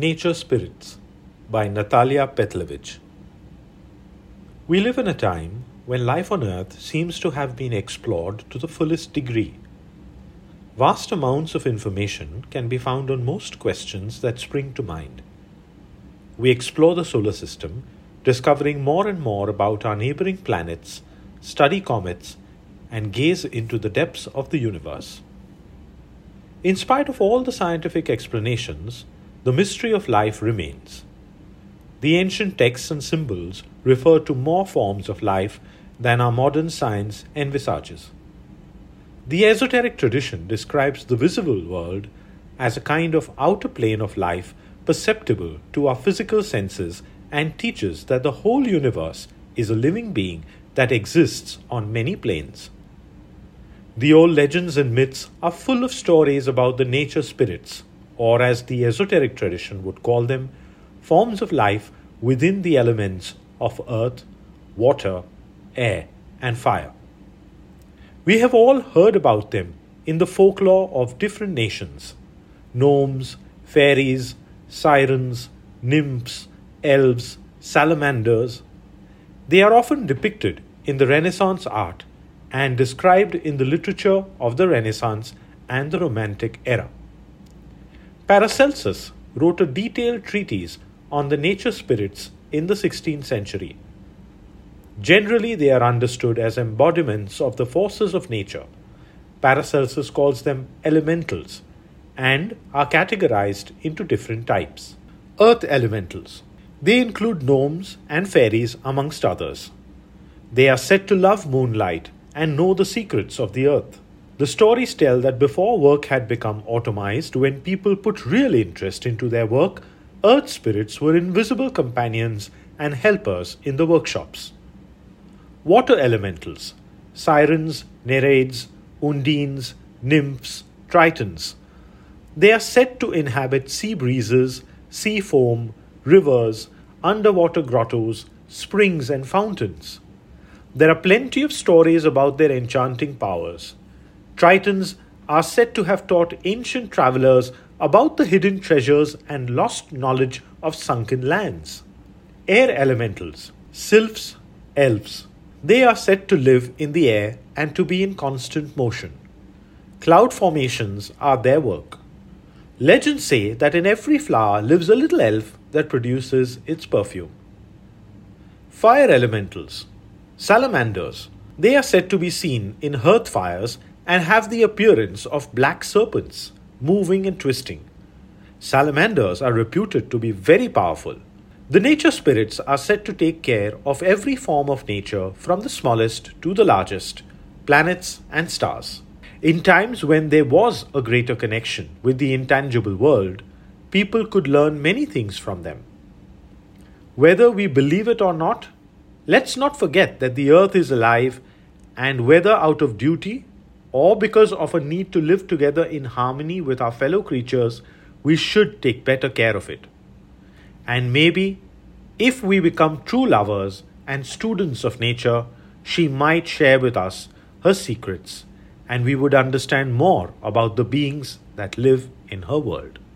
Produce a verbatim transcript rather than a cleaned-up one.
Nature Spirits by Natalia Petlevich. We live in a time when life on Earth seems to have been explored to the fullest degree. Vast amounts of information can be found on most questions that spring to mind. We explore the solar system, discovering more and more about our neighboring planets, study comets, and gaze into the depths of the universe. In spite of all the scientific explanations, the mystery of life remains. The ancient texts and symbols refer to more forms of life than our modern science envisages. The esoteric tradition describes the visible world as a kind of outer plane of life perceptible to our physical senses and teaches that the whole universe is a living being that exists on many planes. The old legends and myths are full of stories about the nature spirits, or as the esoteric tradition would call them, forms of life within the elements of earth, water, air, and fire. We have all heard about them in the folklore of different nations: gnomes, fairies, sirens, nymphs, elves, salamanders. They are often depicted in the Renaissance art and described in the literature of the Renaissance and the Romantic era. Paracelsus wrote a detailed treatise on the nature spirits in the sixteenth century. Generally, they are understood as embodiments of the forces of nature. Paracelsus calls them elementals and are categorized into different types. Earth elementals. They include gnomes and fairies amongst others. They are said to love moonlight and know the secrets of the earth. The stories tell that before work had become automized, when people put real interest into their work, earth spirits were invisible companions and helpers in the workshops. Water elementals. Sirens, nereids, undines, nymphs, tritons. They are said to inhabit sea breezes, sea foam, rivers, underwater grottos, springs, and fountains. There are plenty of stories about their enchanting powers. Tritons are said to have taught ancient travelers about the hidden treasures and lost knowledge of sunken lands. Air elementals. Sylphs, elves. They are said to live in the air and to be in constant motion. Cloud formations are their work. Legends say that in every flower lives a little elf that produces its perfume. Fire elementals. Salamanders. They are said to be seen in hearth fires and have the appearance of black serpents, moving and twisting. Salamanders are reputed to be very powerful. The nature spirits are said to take care of every form of nature from the smallest to the largest, planets and stars. In times when there was a greater connection with the intangible world, people could learn many things from them. Whether we believe it or not, let's not forget that the earth is alive, and whether out of duty or because of a need to live together in harmony with our fellow creatures, we should take better care of it. And maybe, if we become true lovers and students of nature, she might share with us her secrets, and we would understand more about the beings that live in her world.